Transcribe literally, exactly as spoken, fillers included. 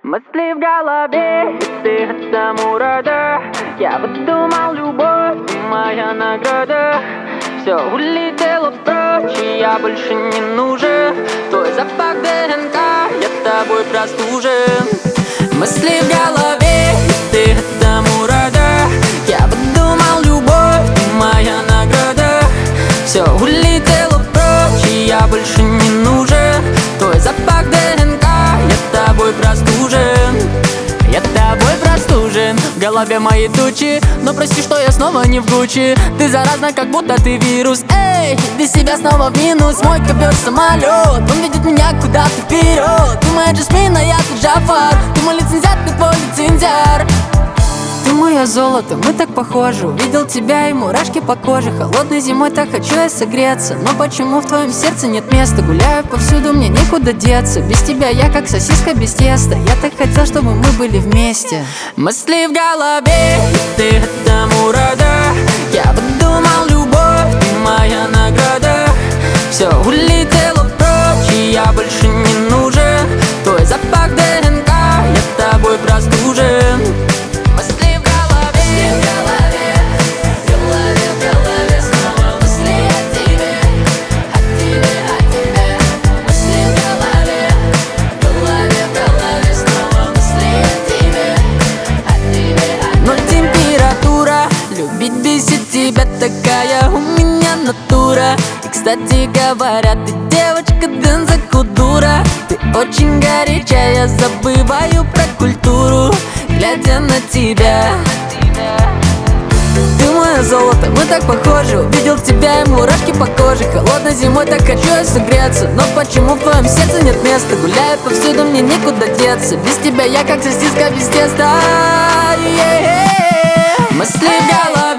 Мысли в голове, и ты этому рада. Я выдумал любовь, ты моя награда. Все улетело прочь, и я больше не нужен. Твой запах ДНК, я тобой простужен. Мысли в голове, и ты этому рада. Я выдумал любовь, ты моя награда. Все улетело прочь, и я больше не нужен. Твой запах ДНК, я тобой простужен. Я тобой простужен. В голове мои тучи, но прости, что я снова не в Гуччи. Ты заразна, как будто ты вирус. Эй, ты себя снова в минус. Мой ковер самолет, он ведет меня куда-то вперед. Ты моя Джасмина, я тут Джафар. Ты мой лицензиат, ты твой лицензиар. Ты мое золото, мы так похожи. Увидел тебя и мурашки по коже. Холодной зимой так хочу я согреться. Но почему в твоем сердце нет места? Гуляю повсюду, мне некуда деться. Без тебя я как сосиска без теста. Я так хотел, чтобы мы были вместе. Мысли в голове, и ты этому рада. Я выдумал любовь, ты моя награда. Все улетело прочь, и я больше не нужен. Твой запах ДНК, я тобой простужен. Бесит тебя такая у меня натура. И, кстати говоря, ты девочка Дензаку дура. Ты очень горячая, я забываю про культуру, глядя на тебя. Ты мое золото, мы так похожи. Увидел тебя и мурашки по коже. Холодной зимой так хочу я согреться. Но почему в твоем сердце нет места? Гуляю повсюду, мне некуда деться. Без тебя я как сосиска без теста. Мысли в голове.